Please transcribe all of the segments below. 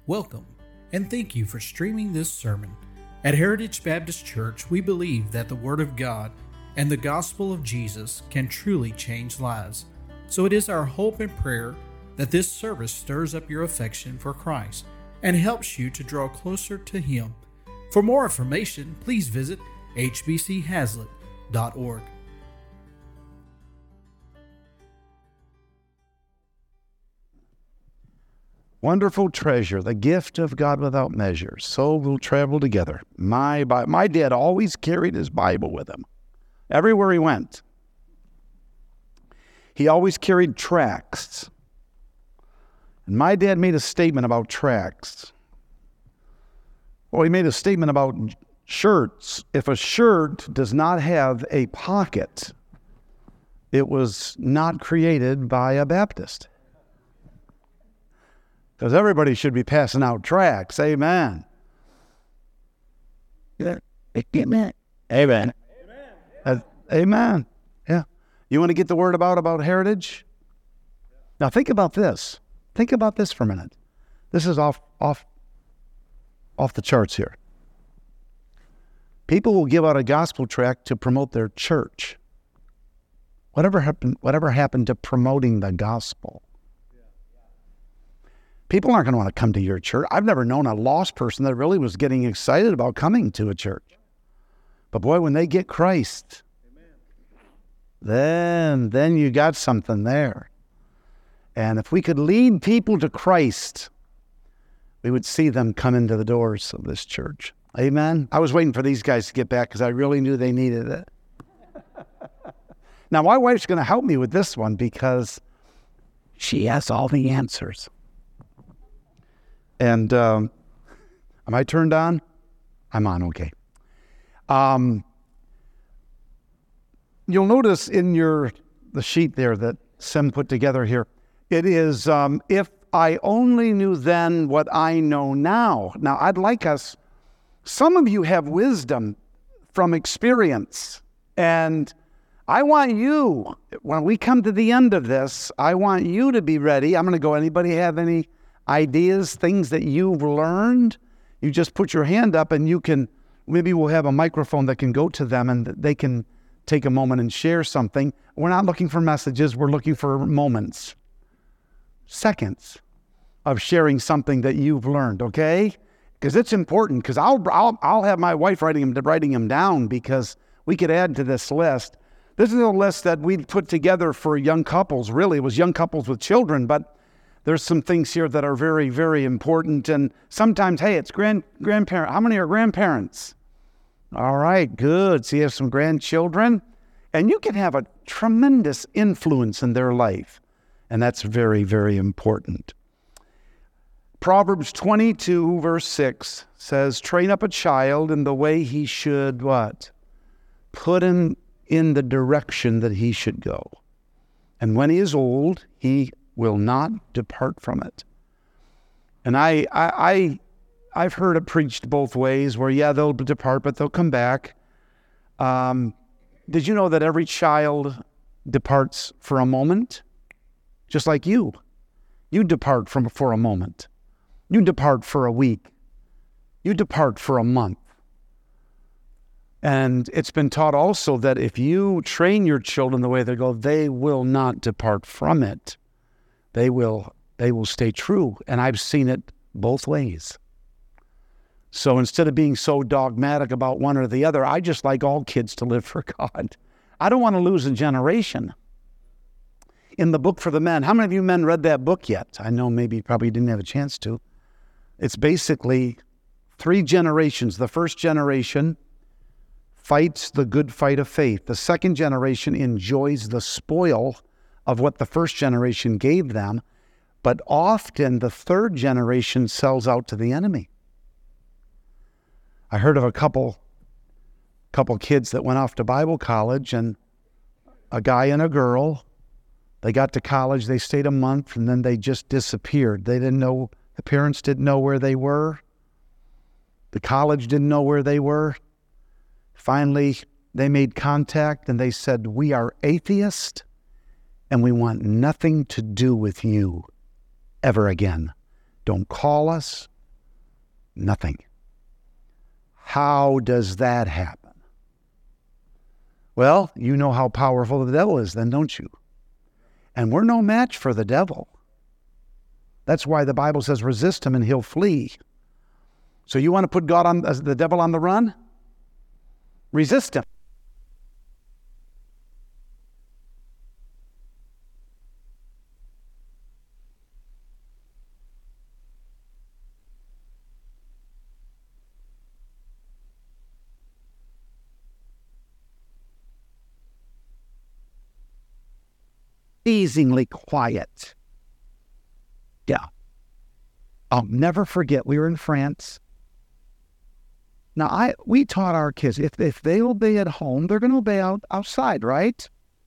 Welcome, and thank you for streaming this sermon. At Heritage Baptist Church, we believe that the Word of God and the gospel of Jesus can truly change lives. So it is our hope and prayer that this service stirs up your affection for Christ and helps you to draw closer to Him. For more information, please visit hbchazlitt.org. Wonderful treasure, the gift of God without measure. So we'll travel together. My dad always carried his Bible with him everywhere he went. He always carried tracts. And my dad made a statement about tracts. Well, he made a statement about shirts. If a shirt does not have a pocket, it was not created by a Baptist. Because everybody should be passing out tracts. Amen. Amen. Amen. Amen. Yeah. You want to get the word about Heritage? Now think about this. Think about this for a minute. This is off the charts here. People will give out a gospel tract to promote their church. Whatever happened to promoting the gospel? People aren't going to want to come to your church. I've never known a lost person that really was getting excited about coming to a church. But boy, when they get Christ, then you got something there. And if we could lead people to Christ, we would see them come into the doors of this church. Amen. I was waiting for these guys to get back because I really knew they needed it. Now, my wife's going to help me with this one because she has all the answers. And am I turned on? I'm on, okay. You'll notice in the sheet there that Sim put together here, it is, if I only knew then what I know now. Now, I'd like us, some of you have wisdom from experience, and I want you, when we come to the end of this, I want you to be ready. I'm going to go, anybody have any ideas, things that you've learned? You just put your hand up and you can, maybe we'll have a microphone that can go to them and they can take a moment and share something. We're not looking for messages, we're looking for moments, seconds of sharing something that you've learned, okay? Because it's important, because I'll have my wife writing them down because we could add to this list. This is a list that we put together for young couples, really. It was young couples with children, but there's some things here that are very, very important. And sometimes, hey, it's grandparent. How many are grandparents? All right, good. So you have some grandchildren. And you can have a tremendous influence in their life. And that's very, very important. Proverbs 22, verse 6 says, train up a child in the way he should what? Put him in the direction that he should go. And when he is old, he will not depart from it. And I've heard it preached both ways, where they'll depart, but they'll come back. Did you know that every child departs for a moment? Just like you. You depart for a moment. You depart for a week. You depart for a month. And it's been taught also that if you train your children the way they go, they will not depart from it. They will stay true. And I've seen it both ways. So instead of being so dogmatic about one or the other, I just like all kids to live for God. I don't want to lose a generation. In the book for the men, how many of you men read that book yet? I know maybe you probably didn't have a chance to. It's basically 3 generations. The first generation fights the good fight of faith. The second generation enjoys the spoil of what the first generation gave them, but often the third generation sells out to the enemy. I heard of a couple kids that went off to Bible college, and a guy and a girl, they got to college, they stayed a month, and then they just disappeared. They didn't know, the parents didn't know where they were. The college didn't know where they were. Finally, they made contact and they said, we are atheists and we want nothing to do with you ever again. Don't call us. Nothing. How does that happen? Well, you know how powerful the devil is then, don't you? And we're no match for the devil. That's why the Bible says resist him and he'll flee. So you want to put the devil on the run? Resist him. Amazingly quiet. Yeah. I'll never forget, we were in France. Now, we taught our kids, if they obey at home, they're going to obey outside, right?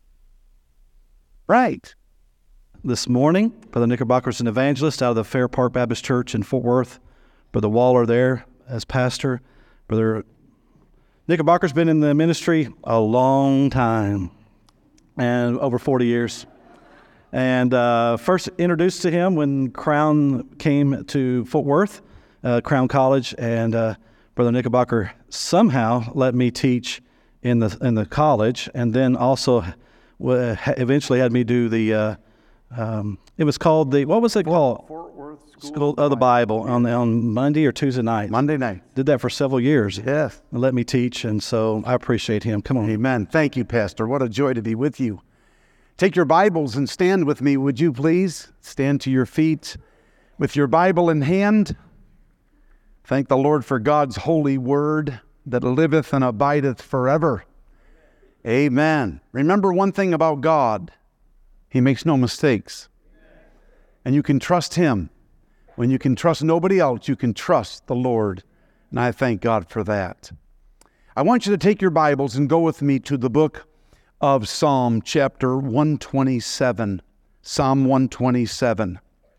Right. This morning, Brother Knickerbocker's an evangelist out of the Fair Park Baptist Church in Fort Worth. Brother Waller there as pastor. Brother Knickerbocker's been in the ministry a long time, and over 40 years. And first introduced to him when Crown came to Fort Worth, Crown College, and Brother Knickerbocker somehow let me teach in the college, and then also eventually had me do the. It was called what was it called? Fort Worth School of the Bible on Monday or Tuesday night. Monday night. Did that for several years. Yes. And let me teach, and so I appreciate him. Come on. Amen. Thank you, Pastor. What a joy to be with you. Take your Bibles and stand with me, would you please? Stand to your feet with your Bible in hand. Thank the Lord for God's holy word that liveth and abideth forever. Amen. Remember one thing about God. He makes no mistakes. And you can trust him. When you can trust nobody else, you can trust the Lord. And I thank God for that. I want you to take your Bibles and go with me to the book of Psalm chapter 127. Psalm 127.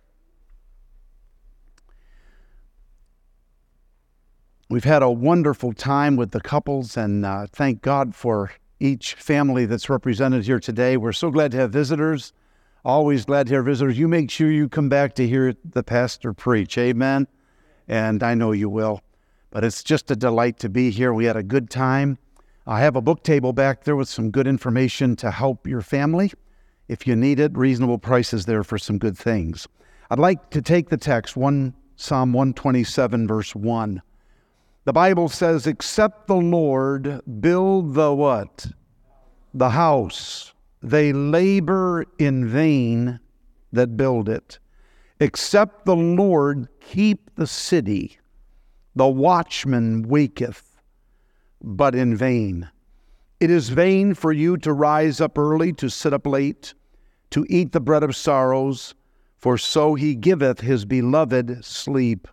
We've had a wonderful time with the couples, and thank God for each family that's represented here today. We're so glad to have visitors. Always glad to have visitors. You make sure you come back to hear the pastor preach. Amen? And I know you will. But it's just a delight to be here. We had a good time. I have a book table back there with some good information to help your family. If you need it, reasonable prices there for some good things. I'd like to take the text, Psalm 127, verse 1. The Bible says, except the Lord build the what? The house. They labor in vain that build it. Except the Lord keep the city, the watchman waketh, but in vain. It is vain for you to rise up early, to sit up late, to eat the bread of sorrows, for so he giveth his beloved sleep.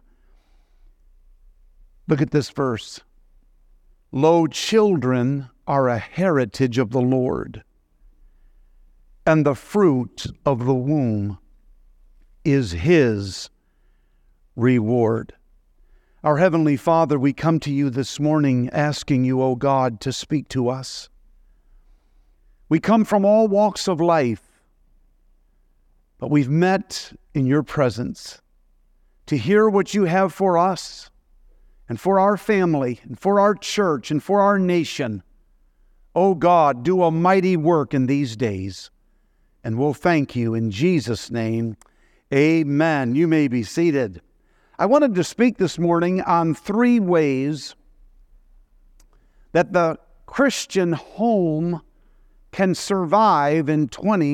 Look at this verse. Lo, children are a heritage of the Lord, and the fruit of the womb is his reward. Our Heavenly Father, we come to you this morning asking you, O God, to speak to us. We come from all walks of life, but we've met in your presence to hear what you have for us and for our family and for our church and for our nation. O God, do a mighty work in these days, and we'll thank you in Jesus' name. Amen. You may be seated. I wanted to speak this morning on 3 ways that the Christian home can survive in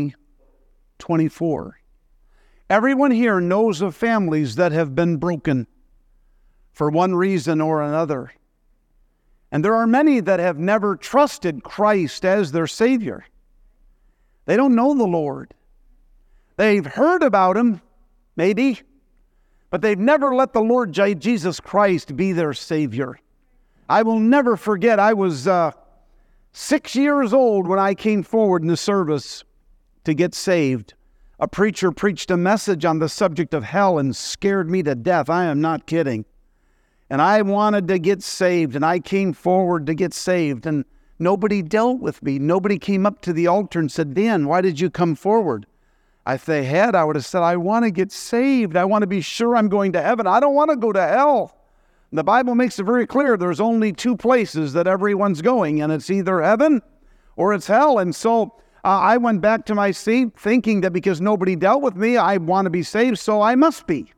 2024. Everyone here knows of families that have been broken for one reason or another. And there are many that have never trusted Christ as their Savior. They don't know the Lord. They've heard about Him, maybe, but they've never let the Lord Jesus Christ be their Savior. I will never forget, I was 6 years old when I came forward in the service to get saved. A preacher preached a message on the subject of hell and scared me to death. I am not kidding. And I wanted to get saved, and I came forward to get saved, and nobody dealt with me. Nobody came up to the altar and said, Dan, why did you come forward? If they had, I would have said, I want to get saved. I want to be sure I'm going to heaven. I don't want to go to hell. The Bible makes it very clear there's only two places that everyone's going, and it's either heaven or it's hell. And so I went back to my seat thinking that because nobody dealt with me, I want to be saved, so I must be.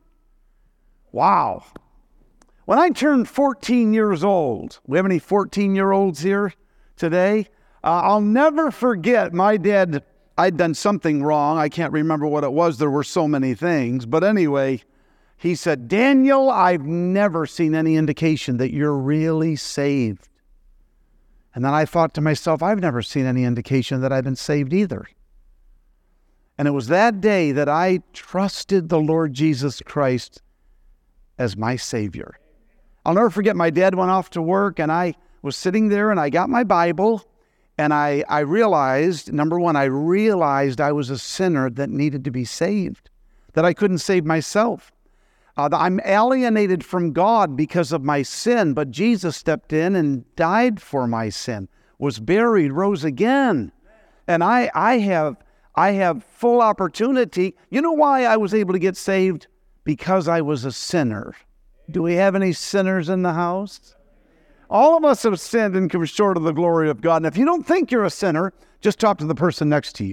Wow. When I turned 14 years old, we have any 14-year-olds here today? I'll never forget my dad. I'd done something wrong. I can't remember what it was. There were so many things. But anyway, he said, Daniel, I've never seen any indication that you're really saved. And then I thought to myself, I've never seen any indication that I've been saved either. And it was that day that I trusted the Lord Jesus Christ as my Savior. I'll never forget, my dad went off to work, and I was sitting there, and I got my Bible, and I realized, number one, I realized I was a sinner that needed to be saved, that I couldn't save myself. I'm alienated from God because of my sin, but Jesus stepped in and died for my sin, was buried, rose again. And I have full opportunity. You know why I was able to get saved? Because I was a sinner. Do we have any sinners in the house? All of us have sinned and come short of the glory of God. And if you don't think you're a sinner, just talk to the person next to you.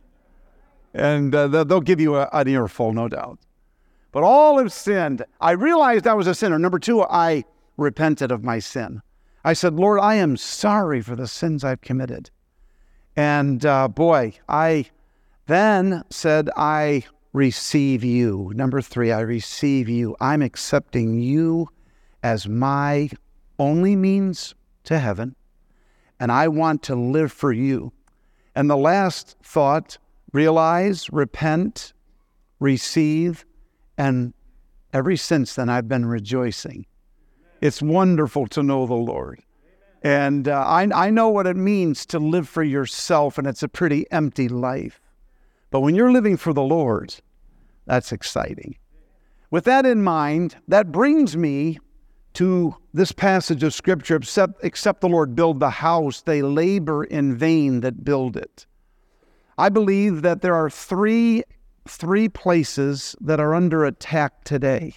And they'll give you an earful, no doubt. But all have sinned. I realized I was a sinner. Number two, I repented of my sin. I said, Lord, I am sorry for the sins I've committed. And I then said, I receive you. Number three, I receive you. I'm accepting you as my only means to heaven, and I want to live for you. And the last thought, realize, repent, receive, and ever since then I've been rejoicing. It's wonderful to know the Lord. And I know what it means to live for yourself, and it's a pretty empty life. But when you're living for the Lord, that's exciting. With that in mind, that brings me to this passage of Scripture, except the Lord build the house, they labor in vain that build it. I believe that there are three places that are under attack today.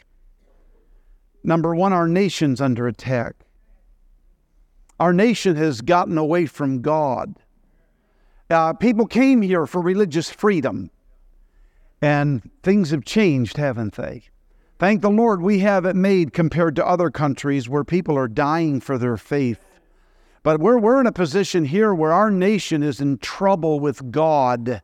Number one, our nation's under attack. Our nation has gotten away from God. People came here for religious freedom, and things have changed, haven't they? Thank the Lord we have it made compared to other countries where people are dying for their faith. But we're in a position here where our nation is in trouble with God.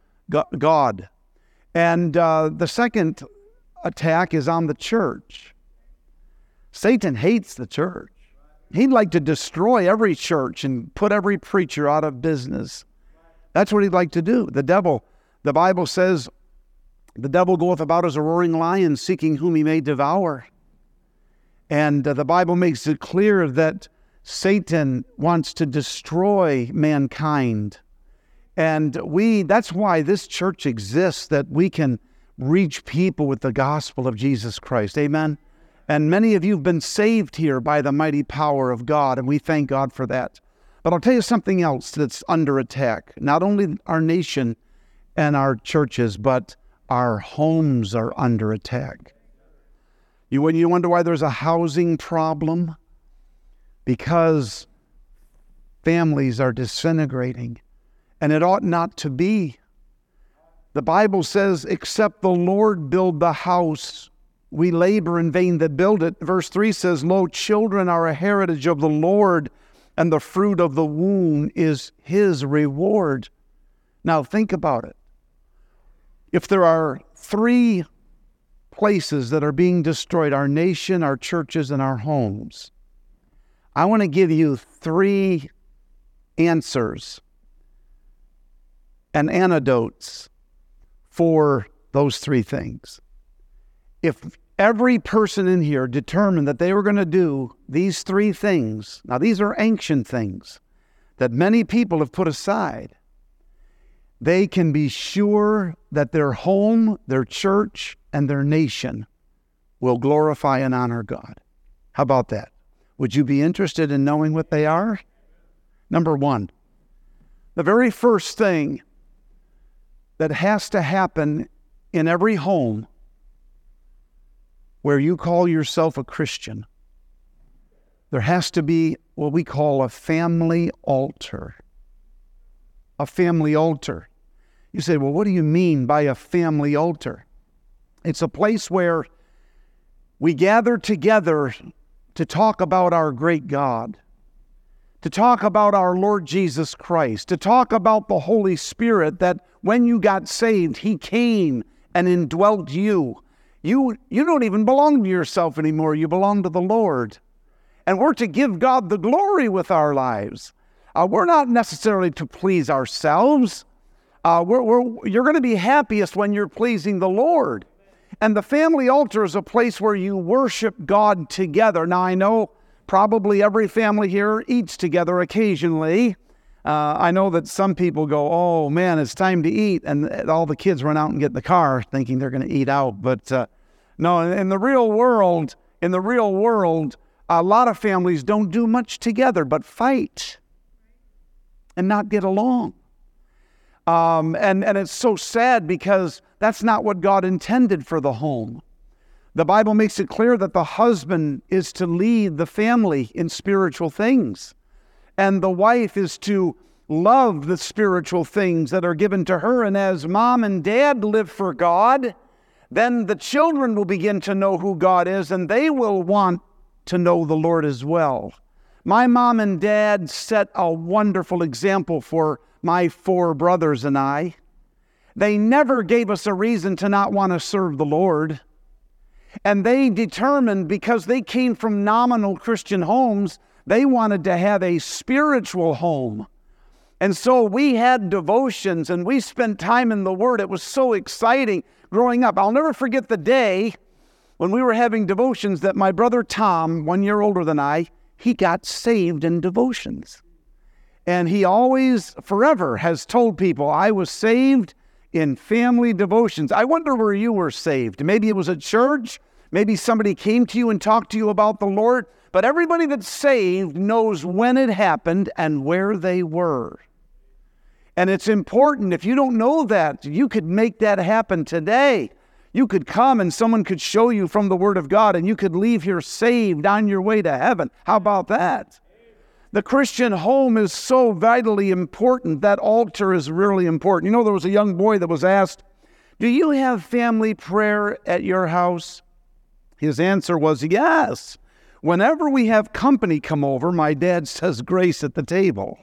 And the second attack is on the church. Satan hates the church. He'd like to destroy every church and put every preacher out of business. That's what he'd like to do. The devil, the Bible says, the devil goeth about as a roaring lion, seeking whom he may devour. And the Bible makes it clear that Satan wants to destroy mankind. And that's why this church exists, that we can reach people with the gospel of Jesus Christ. Amen? And many of you have been saved here by the mighty power of God, and we thank God for that. But I'll tell you something else that's under attack. Not only our nation and our churches, but our homes are under attack. You wonder why there's a housing problem? Because families are disintegrating, and it ought not to be. The Bible says, except the Lord build the house, we labor in vain that build it. Verse 3 says, lo, children are a heritage of the Lord, and the fruit of the womb is his reward. Now think about it. If there are three places that are being destroyed, our nation, our churches, and our homes, I want to give you three answers and antidotes for those three things. If every person in here determined that they were going to do these three things, now these are ancient things that many people have put aside, they can be sure that their home, their church, and their nation will glorify and honor God. How about that? Would you be interested in knowing what they are? Number one, the very first thing that has to happen in every home where you call yourself a Christian there has to be what we call a family altar. A family altar. You say, well, what do you mean by a family altar? It's a place where we gather together to talk about our great God, to talk about our Lord Jesus Christ, to talk about the Holy Spirit, that when you got saved, He came and indwelt you. You don't even belong to yourself anymore. You belong to the Lord. And we're to give God the glory with our lives. We're not necessarily to please ourselves. You're going to be happiest when you're pleasing the Lord. And the family altar is a place where you worship God together. Now, I know probably every family here eats together occasionally. I know that some people go, oh man, it's time to eat. And all the kids run out and get in the car thinking they're going to eat out. But no, in the real world, a lot of families don't do much together but fight and not get along. And it's so sad because that's not what God intended for the home. The Bible makes it clear that the husband is to lead the family in spiritual things, and the wife is to love the spiritual things that are given to her. And as mom and dad live for God, then the children will begin to know who God is, and they will want to know the Lord as well. My mom and dad set a wonderful example for my 4 brothers and I. They never gave us a reason to not want to serve the Lord. And they determined, because they came from nominal Christian homes, they wanted to have a spiritual home. And so we had devotions and we spent time in the Word. It was so exciting growing up. I'll never forget the day when we were having devotions that my brother Tom, 1 year older than I, he got saved in devotions. And he always, forever, has told people, I was saved in family devotions. I wonder where you were saved. Maybe it was at church. Maybe somebody came to you and talked to you about the Lord. But everybody that's saved knows when it happened and where they were. And it's important. If you don't know that, you could make that happen today. You could come and someone could show you from the Word of God, and you could leave here saved on your way to heaven. How about that? The Christian home is so vitally important. That altar is really important. You know, there was a young boy that was asked, do you have family prayer at your house? His answer was, yes. Whenever we have company come over, my dad says grace at the table.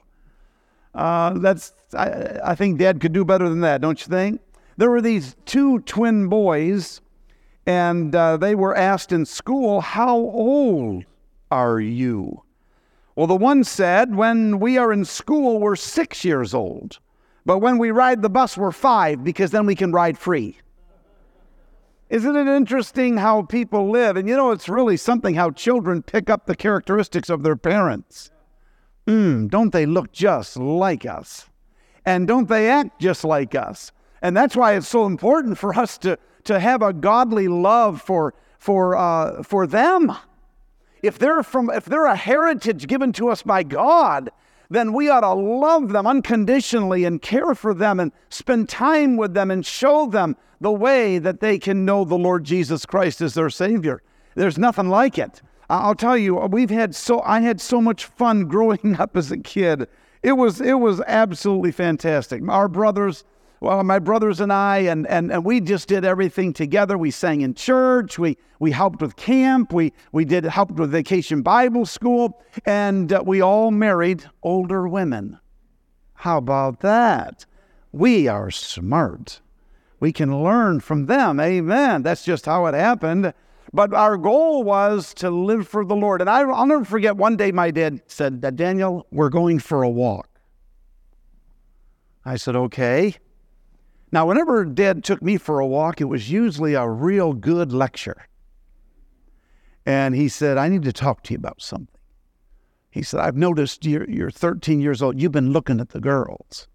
I think Dad could do better than that, don't you think? There were these 2 twin boys, and they were asked in school, how old are you? Well, the one said, when we are in school, we're 6 years old. But when we ride the bus, we're 5, because then we can ride free. Isn't it interesting how people live? And you know, it's really something how children pick up the characteristics of their parents. Don't they look just like us? And don't they act just like us? And that's why it's so important for us to have a godly love for them. If they're a heritage given to us by God, then we ought to love them unconditionally and care for them and spend time with them and show them the way that they can know the Lord Jesus Christ as their Savior. There's nothing like it. I'll tell you, I had so much fun growing up as a kid. It was absolutely fantastic. My brothers and I, and we just did everything together. We sang in church. We helped with camp. We helped with Vacation Bible School. And we all married older women. How about that? We are smart. We can learn from them. Amen. That's just how it happened. But our goal was to live for the Lord. And I'll never forget, one day my dad said, Daniel, we're going for a walk. I said, okay. Now, whenever Dad took me for a walk, it was usually a real good lecture. And he said, I need to talk to you about something. He said, I've noticed you're 13 years old. You've been looking at the girls.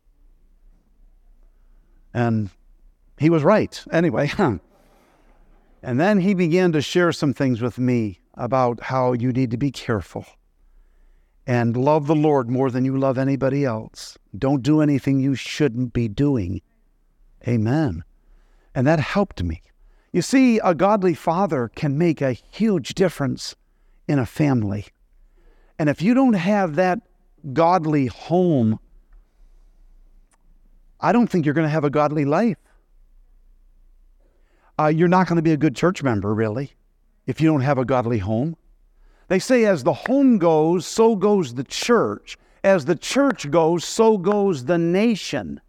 And he was right. Anyway, and then he began to share some things with me about how you need to be careful and love the Lord more than you love anybody else. Don't do anything you shouldn't be doing. Amen. And that helped me. You see, a godly father can make a huge difference in a family. And if you don't have that godly home, I don't think you're going to have a godly life. You're not going to be a good church member, really, if you don't have a godly home. They say as the home goes, so goes the church. As the church goes, so goes the nation.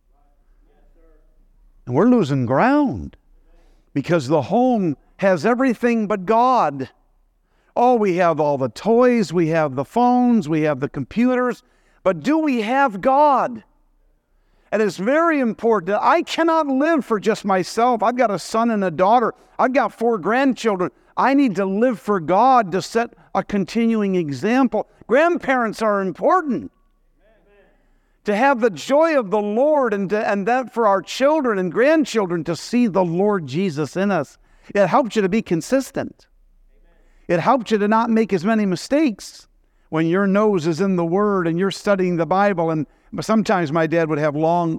And we're losing ground because the home has everything but God. Oh, we have all the toys, we have the phones, we have the computers, but do we have God? And it's very important. I cannot live for just myself. I've got a son and a daughter. I've got 4 grandchildren. I need to live for God to set a continuing example. Grandparents are important. To have the joy of the Lord and that for our children and grandchildren to see the Lord Jesus in us. It helps you to be consistent. It helps you to not make as many mistakes when your nose is in the Word and you're studying the Bible. And sometimes my dad would have long,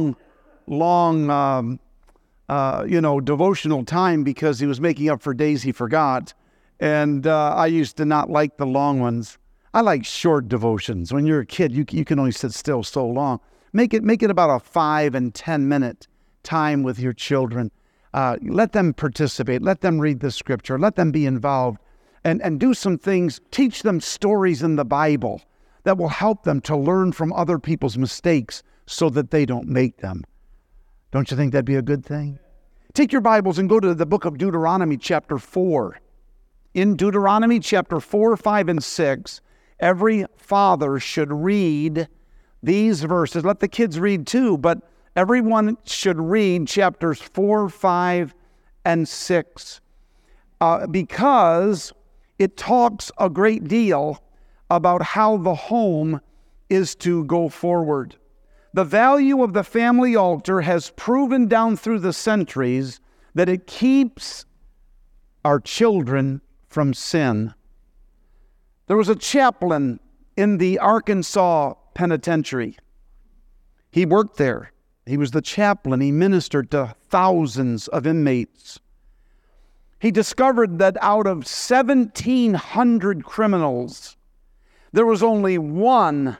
devotional time because he was making up for days he forgot. And I used to not like the long ones. I like short devotions. When you're a kid, you can only sit still so long. Make it about a 5 and 10 minute time with your children. Let them participate. Let them read the Scripture. Let them be involved. And do some things. Teach them stories in the Bible that will help them to learn from other people's mistakes so that they don't make them. Don't you think that'd be a good thing? Take your Bibles and go to the book of Deuteronomy chapter 4. In Deuteronomy chapter 4, 5, and 6, every father should read these verses. Let the kids read too, but everyone should read chapters 4, 5, and 6 because it talks a great deal about how the home is to go forward. The value of the family altar has proven down through the centuries that it keeps our children from sin. There was a chaplain in the Arkansas penitentiary. He worked there. He was the chaplain. He ministered to thousands of inmates. He discovered that out of 1,700 criminals, there was only one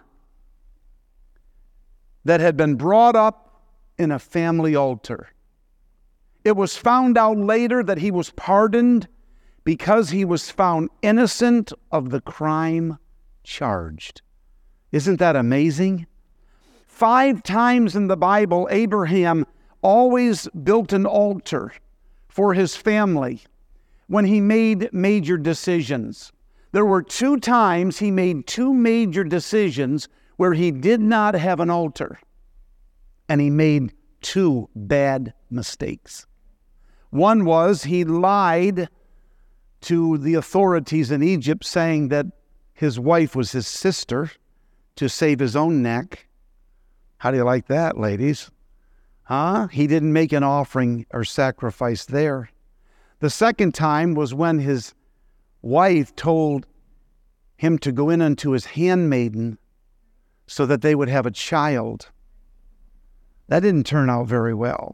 that had been brought up in a family altar. It was found out later that he was pardoned because he was found innocent of the crime charged. Isn't that amazing? 5 times in the Bible, Abraham always built an altar for his family when he made major decisions. There were 2 times he made 2 major decisions where he did not have an altar. And he made 2 bad mistakes. One was he lied to the authorities in Egypt saying that his wife was his sister to save his own neck. How do you like that, ladies? He didn't make an offering or sacrifice there. The second time was when his wife told him to go in unto his handmaiden so that they would have a child. That didn't turn out very well.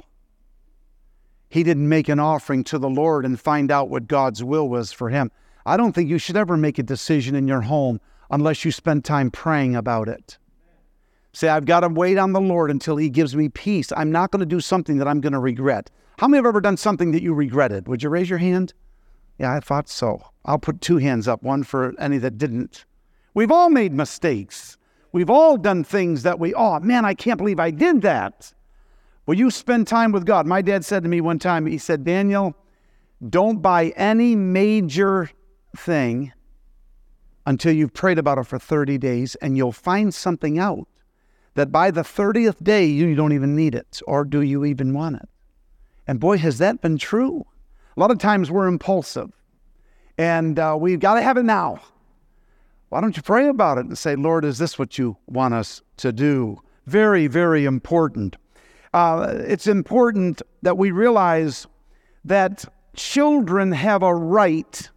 He didn't make an offering to the Lord and find out what God's will was for him. I don't think you should ever make a decision in your home unless you spend time praying about it. Say, I've got to wait on the Lord until He gives me peace. I'm not going to do something that I'm going to regret. How many have ever done something that you regretted? Would you raise your hand? Yeah, I thought so. I'll put 2 hands up, one for any that didn't. We've all made mistakes. We've all done things that I can't believe I did that. Will you spend time with God? My dad said to me one time, he said, Daniel, don't buy any major thing until you've prayed about it for 30 days, and you'll find something out that by the 30th day, you don't even need it, or do you even want it? And boy, has that been true. A lot of times we're impulsive, and we've got to have it now. Why don't you pray about it and say, Lord, is this what you want us to do? Very, very important. It's important that we realize that children have a right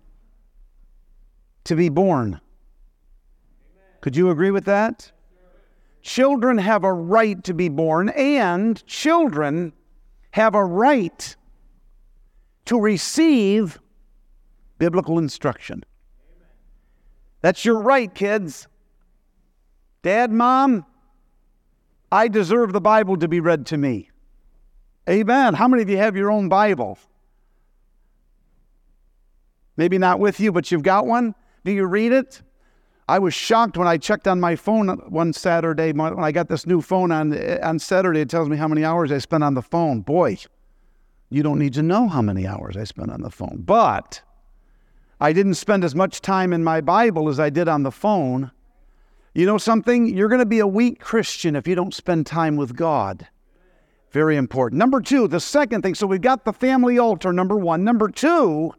to be born. Could you agree with that? Children have a right to be born, and children have a right to receive biblical instruction. That's your right, kids. Dad, Mom, I deserve the Bible to be read to me. Amen. How many of you have your own Bible? Maybe not with you, but you've got one. Do you read it? I was shocked when I checked on my phone one Saturday. When I got this new phone on Saturday, it tells me how many hours I spent on the phone. Boy, you don't need to know how many hours I spent on the phone. But I didn't spend as much time in my Bible as I did on the phone. You know something? You're going to be a weak Christian if you don't spend time with God. Very important. Number two, the second thing. So we've got the family altar, number one. Number two,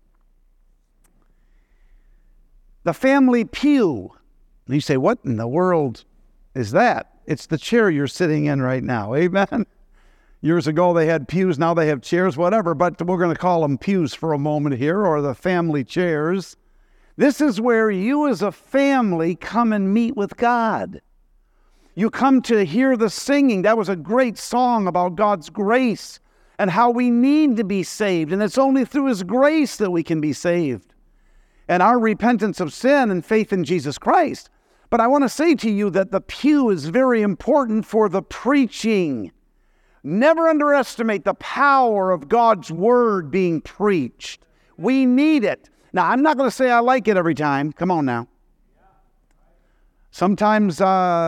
the family pew. And you say, what in the world is that? It's the chair you're sitting in right now. Amen? Years ago they had pews, now they have chairs, whatever, but we're going to call them pews for a moment here, or the family chairs. This is where you as a family come and meet with God. You come to hear the singing. That was a great song about God's grace and how we need to be saved. And it's only through His grace that we can be saved. And our repentance of sin and faith in Jesus Christ. But I want to say to you that the pew is very important for the preaching. Never underestimate the power of God's Word being preached. We need it. Now, I'm not going to say I like it every time. Come on now. Sometimes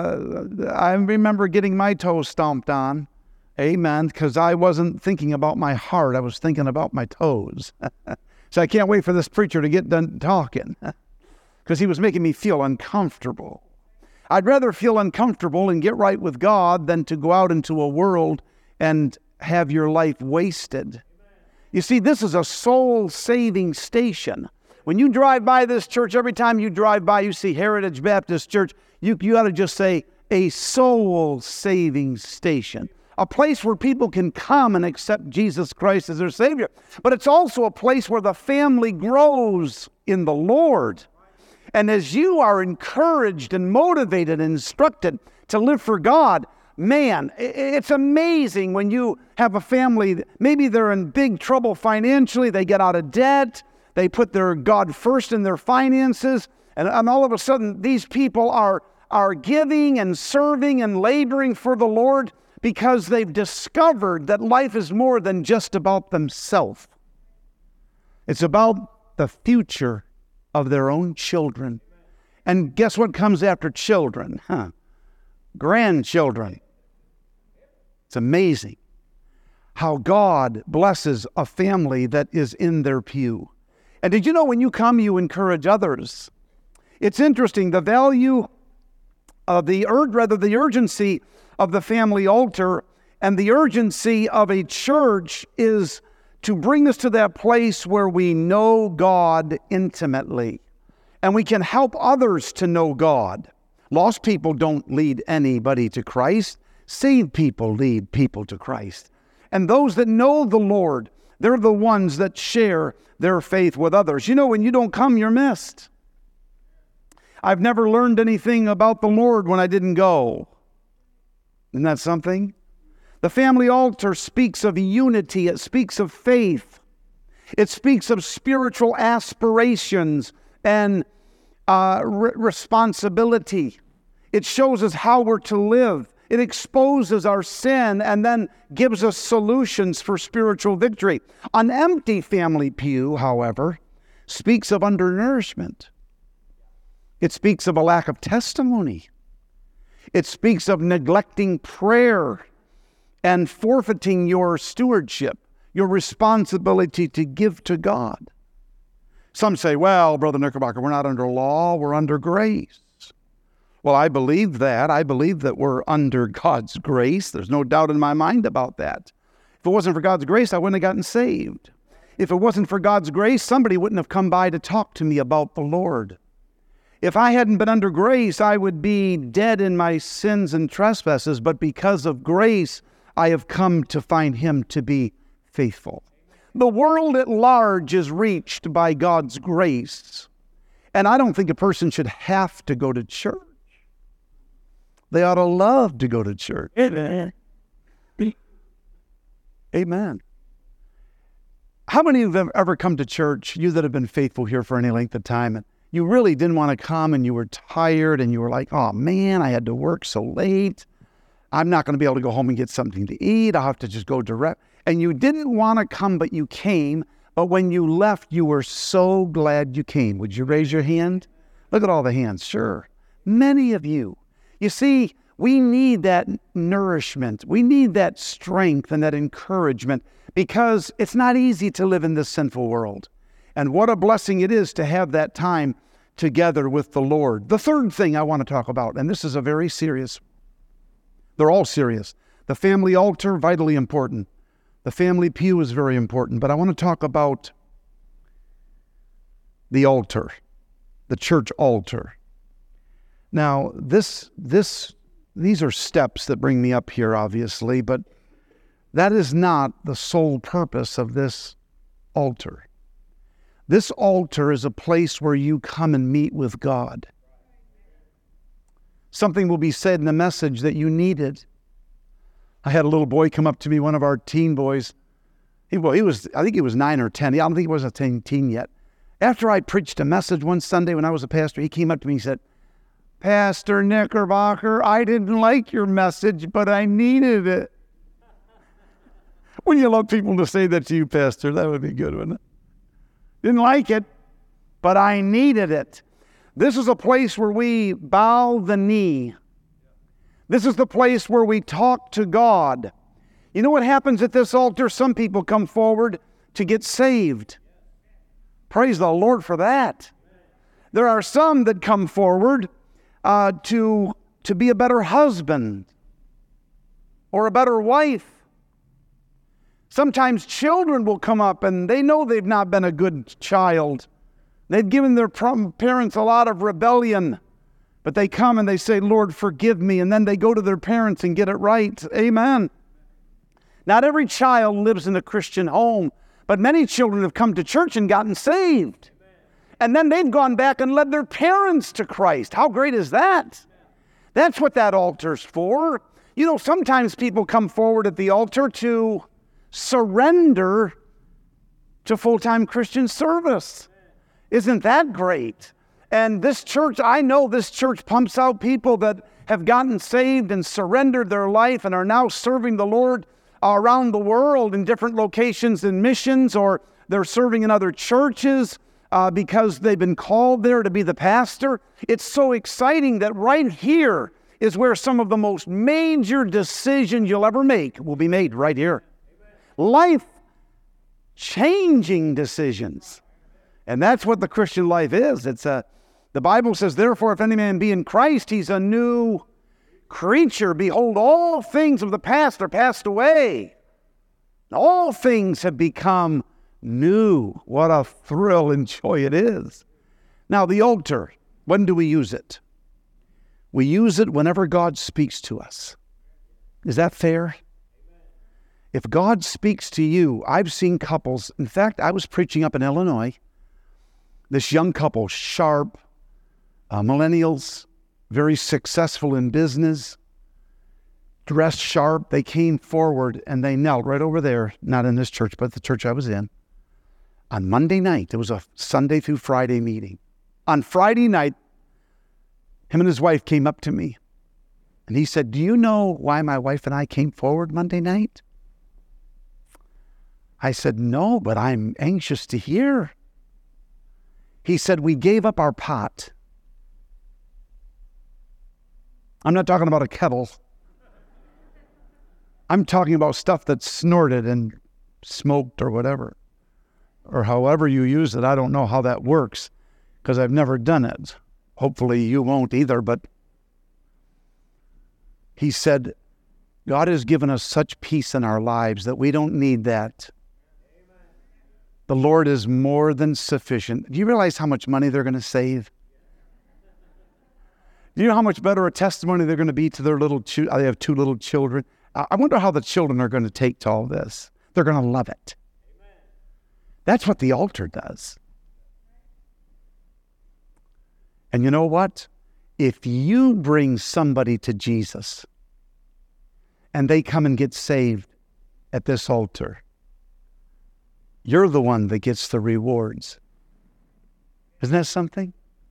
I remember getting my toes stomped on. Amen. Because I wasn't thinking about my heart. I was thinking about my toes. So I can't wait for this preacher to get done talking. Because he was making me feel uncomfortable. I'd rather feel uncomfortable and get right with God than to go out into a world and have your life wasted. You see, this is a soul-saving station. When you drive by this church, every time you drive by, you see Heritage Baptist Church, you ought to just say, a soul-saving station. A place where people can come and accept Jesus Christ as their Savior. But it's also a place where the family grows in the Lord. And as you are encouraged and motivated and instructed to live for God, man, it's amazing when you have a family, maybe they're in big trouble financially, they get out of debt, they put their God first in their finances, and all of a sudden these people are giving and serving and laboring for the Lord because they've discovered that life is more than just about themselves. It's about the future of their own children. And guess what comes after children? Grandchildren. It's amazing how God blesses a family that is in their pew. And did you know when you come, you encourage others? It's interesting, the value of the urgency of the family altar and the urgency of a church is to bring us to that place where we know God intimately and we can help others to know God. Lost people don't lead anybody to Christ. Saved people lead people to Christ. And those that know the Lord, they're the ones that share their faith with others. You know, when you don't come, you're missed. I've never learned anything about the Lord when I didn't go. Isn't that something? The family altar speaks of unity. It speaks of faith. It speaks of spiritual aspirations and responsibility. It shows us how we're to live. It exposes our sin and then gives us solutions for spiritual victory. An empty family pew, however, speaks of undernourishment. It speaks of a lack of testimony. It speaks of neglecting prayer and forfeiting your stewardship, your responsibility to give to God. Some say, well, Brother Knickerbocker, we're not under law, we're under grace. Well, I believe that. I believe that we're under God's grace. There's no doubt in my mind about that. If it wasn't for God's grace, I wouldn't have gotten saved. If it wasn't for God's grace, somebody wouldn't have come by to talk to me about the Lord. If I hadn't been under grace, I would be dead in my sins and trespasses, but because of grace, I have come to find Him to be faithful. The world at large is reached by God's grace, and I don't think a person should have to go to church. They ought to love to go to church. Amen. Amen. How many of you have ever come to church, you that have been faithful here for any length of time, you really didn't want to come and you were tired and you were like, oh man, I had to work so late. I'm not going to be able to go home and get something to eat. I'll have to just go direct. And you didn't want to come, but you came. But when you left, you were so glad you came. Would you raise your hand? Look at all the hands. Sure. Many of you. You see, we need that nourishment. We need that strength and that encouragement because it's not easy to live in this sinful world. And what a blessing it is to have that time together with the Lord. The third thing I want to talk about, and this is a very serious, they're all serious. The family altar, vitally important. The family pew is very important, but I want to talk about the altar, the church altar. Now, these are steps that bring me up here, obviously, but that is not the sole purpose of this altar. This altar is a place where you come and meet with God. Something will be said in the message that you needed. I had a little boy come up to me, one of our teen boys. I think he was 9 or 10. I don't think he was a teen yet. After I preached a message one Sunday when I was a pastor, he came up to me and said, Pastor Knickerbocker, I didn't like your message, but I needed it. Wouldn't you love people to say that to you, Pastor? That would be good, wouldn't it? Didn't like it, but I needed it. This is a place where we bow the knee. This is the place where we talk to God. You know what happens at this altar? Some people come forward to get saved. Praise the Lord for that. There are some that come forward to be a better husband or a better wife. Sometimes children will come up and they know they've not been a good child. They've given their parents a lot of rebellion. But they come and they say, Lord, forgive me. And then they go to their parents and get it right. Amen. Not every child lives in a Christian home, but many children have come to church and gotten saved. And then they've gone back and led their parents to Christ. How great is that? That's what that altar's for. You know, sometimes people come forward at the altar to surrender to full-time Christian service. Isn't that great? And this church, I know this church pumps out people that have gotten saved and surrendered their life and are now serving the Lord around the world in different locations in missions, or they're serving in other churches because they've been called there to be the pastor. It's so exciting that right here is where some of the most major decisions you'll ever make will be made right here. Life-changing decisions. And that's what the Christian life is. The Bible says, therefore, if any man be in Christ, he's a new creature. Behold, all things of the past are passed away. All things have become new. What a thrill and joy it is. Now, the altar, when do we use it? We use it whenever God speaks to us. Is that fair? If God speaks to you, I've seen couples. In fact, I was preaching up in Illinois. This young couple, sharp, millennials, very successful in business, dressed sharp. They came forward and they knelt right over there, not in this church, but the church I was in. On Monday night, it was a Sunday through Friday meeting. On Friday night, him and his wife came up to me. And he said, do you know why my wife and I came forward Monday night? I said, no, but I'm anxious to hear. He said, we gave up our pot. I'm not talking about a kettle. I'm talking about stuff that's snorted and smoked or whatever. Or however you use it. I don't know how that works because I've never done it. Hopefully you won't either, but he said, God has given us such peace in our lives that we don't need that. The Lord is more than sufficient. Do you realize how much money they're going to save? Do you know how much better a testimony they're going to be to their little children? They have 2 little children. I wonder how the children are going to take to all this. They're going to love it. That's what the altar does. And you know what? If you bring somebody to Jesus and they come and get saved at this altar, you're the one that gets the rewards. Isn't that something?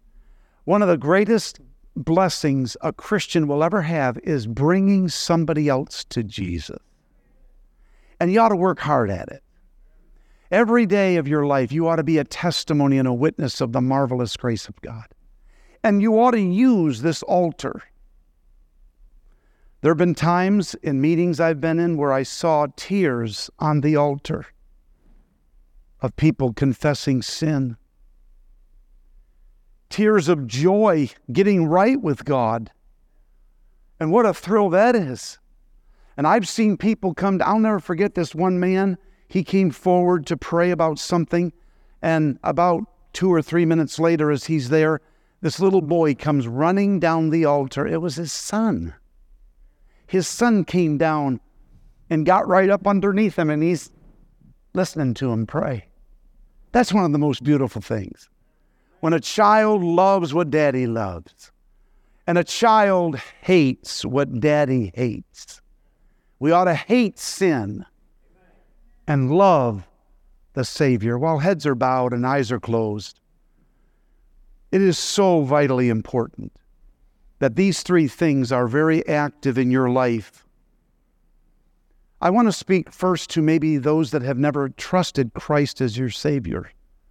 One of the greatest blessings a Christian will ever have is bringing somebody else to Jesus. And you ought to work hard at it. Every day of your life, you ought to be a testimony and a witness of the marvelous grace of God. And you ought to use this altar. There have been times in meetings I've been in where I saw tears on the altar of people confessing sin. Tears of joy, getting right with God. And what a thrill that is. And I've seen people come, I'll never forget this one man. He came forward to pray about something, and about 2 or 3 minutes later as he's there, this little boy comes running down the altar. It was his son. His son came down and got right up underneath him, and he's listening to him pray. That's one of the most beautiful things. When a child loves what daddy loves, and a child hates what daddy hates. We ought to hate sin and love the Savior while heads are bowed and eyes are closed. It is so vitally important that these 3 things are very active in your life. I want to speak first to maybe those that have never trusted Christ as your Savior.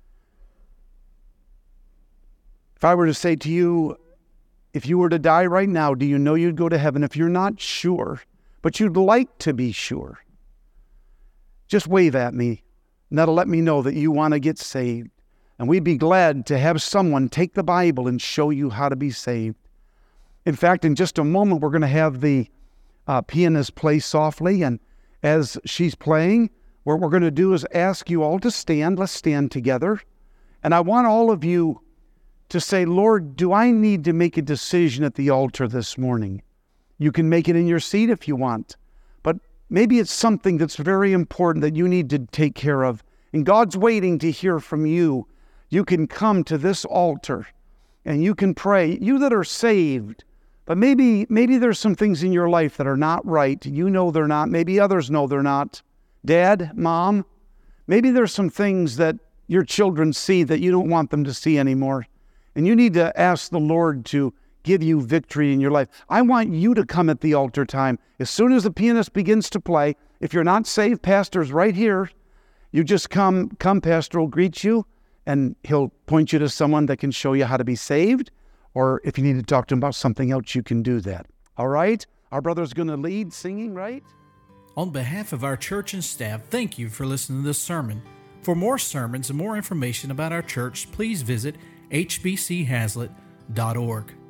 If I were to say to you, if you were to die right now, do you know you'd go to heaven? If you're not sure, but you'd like to be sure, just wave at me, and that'll let me know that you want to get saved. And we'd be glad to have someone take the Bible and show you how to be saved. In fact, in just a moment, we're going to have the pianist play softly, and as she's playing, what we're going to do is ask you all to stand. Let's stand together. And I want all of you to say, Lord, do I need to make a decision at the altar this morning? You can make it in your seat if you want, but maybe it's something that's very important that you need to take care of. And God's waiting to hear from you. You can come to this altar and you can pray. You that are saved, but maybe there's some things in your life that are not right. You know they're not. Maybe others know they're not. Dad, Mom, maybe there's some things that your children see that you don't want them to see anymore. And you need to ask the Lord to give you victory in your life. I want you to come at the altar time. As soon as the pianist begins to play, if you're not saved, Pastor's right here. You just come, Pastor will greet you, and he'll point you to someone that can show you how to be saved. Or if you need to talk to him about something else, you can do that. All right? Our brother's going to lead singing, right? On behalf of our church and staff, thank you for listening to this sermon. For more sermons and more information about our church, please visit hbchazlitt.org.